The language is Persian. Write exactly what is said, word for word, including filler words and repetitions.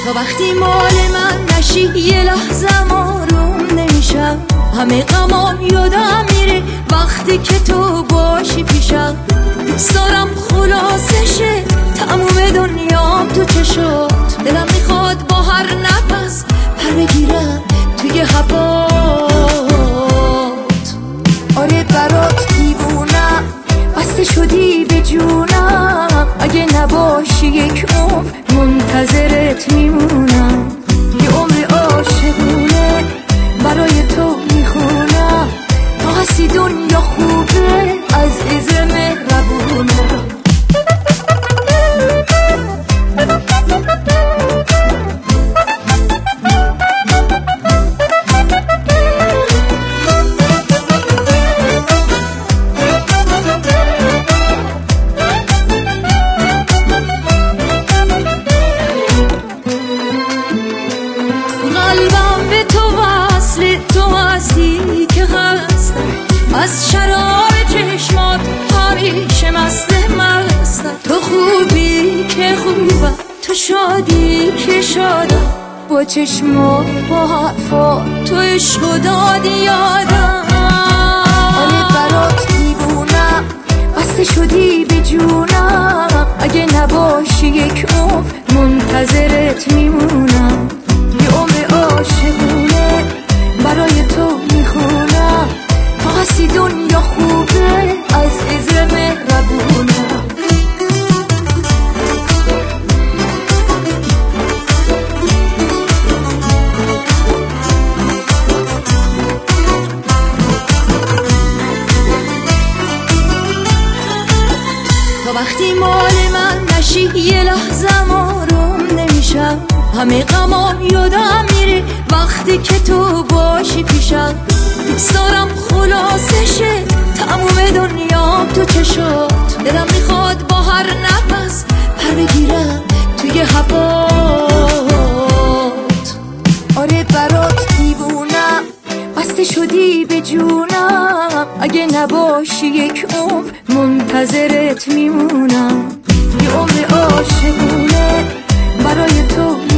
تا وقتی مال من نشی یه لحظه آروم نمیشم، همه غمام یادم میره وقتی که تو باشی پیشم. دوست دارم خلاصشه تموم دنیام تو چشات، دلم میخواد با هر نفس پر بگیرم توی هوات. آره برات دیوونم، بسته شدی به جونم، اگه نباشی یک عمر منتظرت میمونم. یه عمر عاشقونه برای تو میخونم، تا هستی دنیا خوبه عزیز مهربونه. قلبم به تو وصل، تو هستی که هستم، از شراب چشمات همیشه مست مستم. تو خوبی که خوبم، تو شادی که شادم، با چشمات با حرفات تو عشق و دادی یادم. آره برات دیوونم، بسته شدی به جونم، اگه نباشی یک عمر منتظرت میمونم. یه عمر عاشقونه برای تو میخونم، تا هستی دنیا خوبه عزیز مهربونه. تا وقتی مال من نشی یه لحظه آروم نمیشم، همه غمام یادم میره وقتی که تو باشی پیشم. دوست دارم خلاصشه تموم دنیام تو چشات، دلم میخواد با هر نفس پر بگیرم توی هوات. آره برات دیوونم، بسته شدی به جونم، اگه نباشی یک عمر منتظرت میمونم. یه عمر عاشقونه برای تو